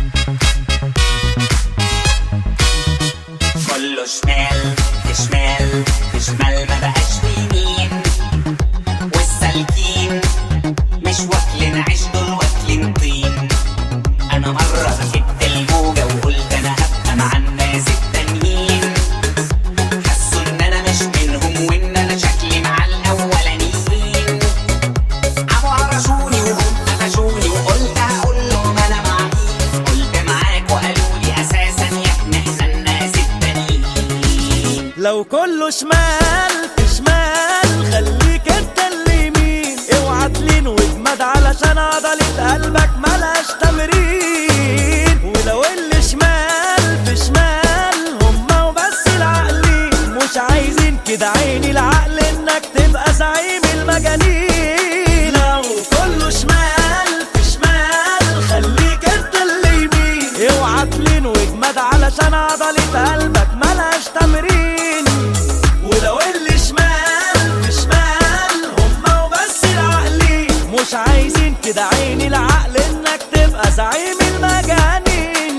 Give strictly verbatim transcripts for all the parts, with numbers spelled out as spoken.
كله شمال في شمال في شمال ما بقاش في يمين، والسالكين مش واكلين عيش دول واكلين طين. انا مرة ركبت الموجة وقلت انا هبقى مع الناس التانيين، حسوا ان انا مش منهم وان انا شكلي مع الاولانيين. قاموا عرشوني وهم قفشوني وقلت هقول لهم انا مع مين، قلت معاك وقالوا لي اساسا يا ابني احنا الناس التانيين. لو كله شمال في شمال خليك انت اللي يمين، اوعى تلين واجمد علشان عضلة قلبك ملهاش تمرين. ولو اللي شمال في شمال هما وبس العقلين، مش عايزين كده عيني العقل انك تبقى زعيم المجانين. لو كله شمال في شمال خليك انت اللي يمين، اوعى تلين واجمد علشان عضلة قلبك ملهاش تمرين. ولو اللي شمال في شمال هما وبس العقلين، مش عايزين كده عيني العقل انك تبقى زعيم المجانين.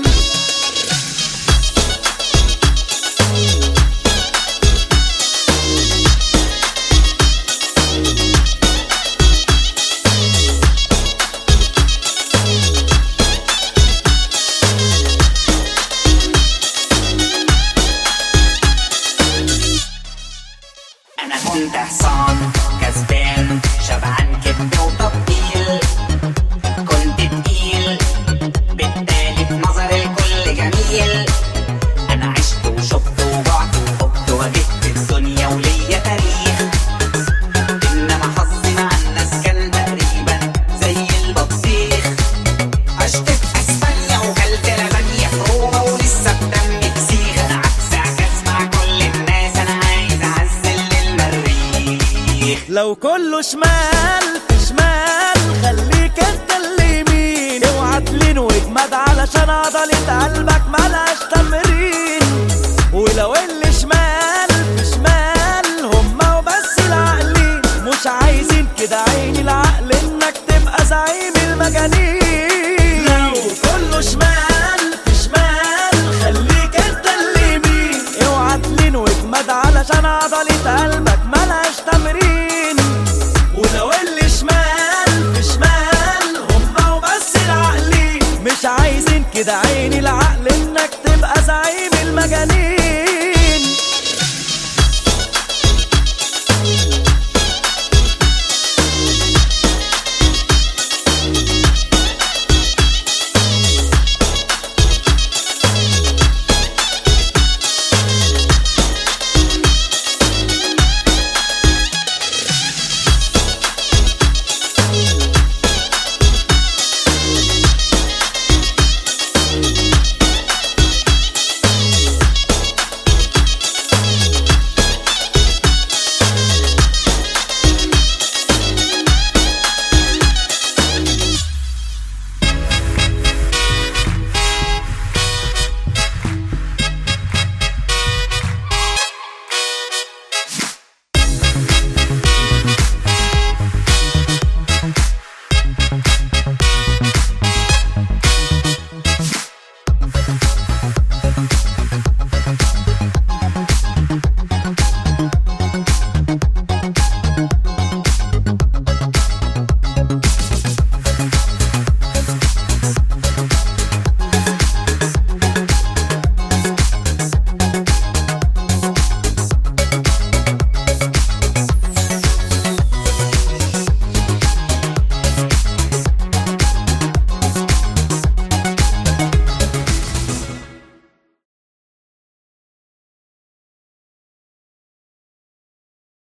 انا كنت حصان كسبان شبعان كدب وتبطيل، كنت تقيل بالتالي في نظر الكل جميل. انا عشت وشفت وجعت وخبت وجدت الدنيا وليا تاريخ، انما حظي مع الناس كان تقريبا زي البطيخ. عشت في اسبانيا وكلت لبانيا في روما ولسه بدمي بسيخ. انا عكس عكس مع كل الناس، انا عايز اعزل للمريخ. لو كله شمال في شمال خليك انت اللي يمين، اوعى تلين واجمد علشان عضلة قلبك ملهاش تمرين. ولو اللي شمال في شمال هما وبس العقلين، مش عايزين كده عيني العقل انك تبقى زعيم المجانين. لو كله شمال في شمال خليك انت اللي يمين، اوعى تلين واجمد علشان عضلة قلبك ملهاش تمرين. ولو اللي شمال في شمال هما وبس العقلين، مش عايزين كده عيني